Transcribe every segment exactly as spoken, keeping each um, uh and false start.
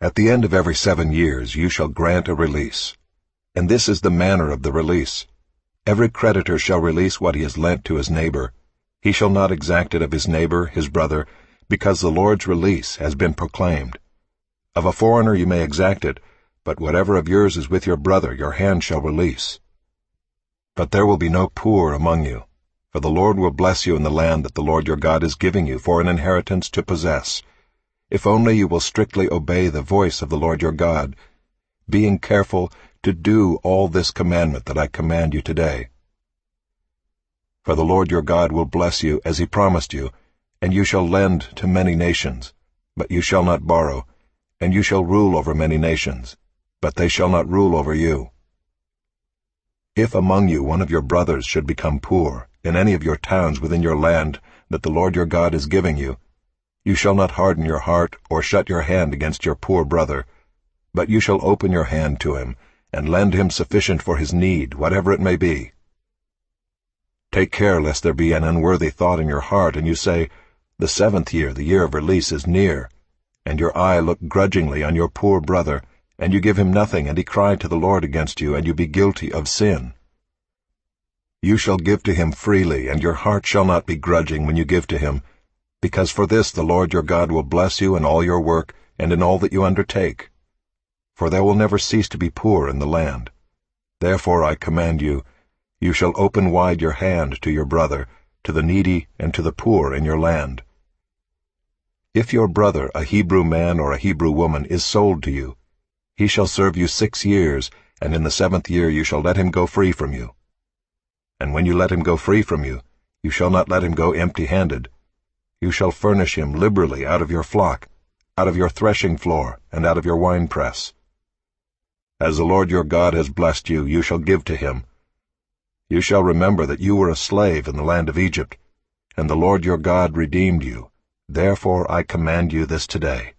At the end of every seven years you shall grant a release. And this is the manner of the release. Every creditor shall release what he has lent to his neighbor. He shall not exact it of his neighbor, his brother, because the Lord's release has been proclaimed. Of a foreigner you may exact it, but whatever of yours is with your brother your hand shall release. But there will be no poor among you, for the Lord will bless you in the land that the Lord your God is giving you for an inheritance to possess, if only you will strictly obey the voice of the Lord your God, being careful to do all this commandment that I command you today. For the Lord your God will bless you as he promised you, and you shall lend to many nations, but you shall not borrow, and you shall rule over many nations, but they shall not rule over you. If among you one of your brothers should become poor in any of your towns within your land that the Lord your God is giving you, you shall not harden your heart or shut your hand against your poor brother, but you shall open your hand to him and lend him sufficient for his need, whatever it may be. Take care lest there be an unworthy thought in your heart, and you say, The seventh year, the year of release, is near, and your eye look grudgingly on your poor brother, and you give him nothing, and he cry to the Lord against you, and you be guilty of sin. You shall give to him freely, and your heart shall not be grudging when you give to him, because for this the Lord your God will bless you in all your work and in all that you undertake. For there will never cease to be poor in the land. Therefore I command you, you shall open wide your hand to your brother, to the needy and to the poor in your land. If your brother, a Hebrew man or a Hebrew woman, is sold to you, he shall serve you six years, and in the seventh year you shall let him go free from you. And when you let him go free from you, you shall not let him go empty-handed. You shall furnish him liberally out of your flock, out of your threshing floor, and out of your winepress. As the Lord your God has blessed you, you shall give to him. You shall remember that you were a slave in the land of Egypt, and the Lord your God redeemed you. Therefore I command you this today.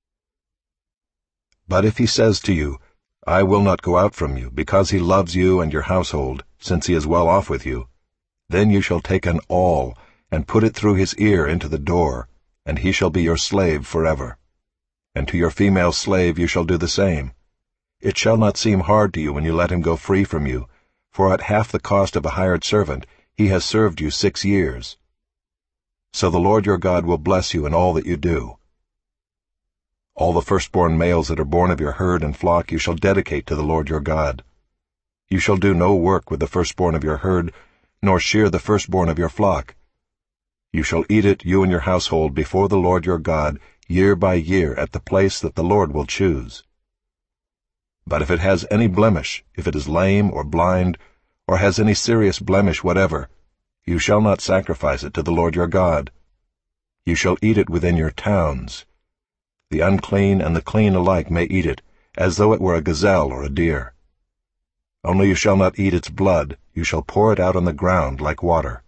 But if he says to you, I will not go out from you, because he loves you and your household, since he is well off with you, then you shall take an awl, and put it through his ear into the door, and he shall be your slave forever. And to your female slave you shall do the same. It shall not seem hard to you when you let him go free from you, for at half the cost of a hired servant he has served you six years. So the Lord your God will bless you in all that you do. All the firstborn males that are born of your herd and flock you shall dedicate to the Lord your God. You shall do no work with the firstborn of your herd, nor shear the firstborn of your flock. You shall eat it, you and your household, before the Lord your God, year by year, at the place that the Lord will choose. But if it has any blemish, if it is lame or blind, or has any serious blemish whatever, you shall not sacrifice it to the Lord your God. You shall eat it within your towns. The unclean and the clean alike may eat it, as though it were a gazelle or a deer. Only you shall not eat its blood, you shall pour it out on the ground like water.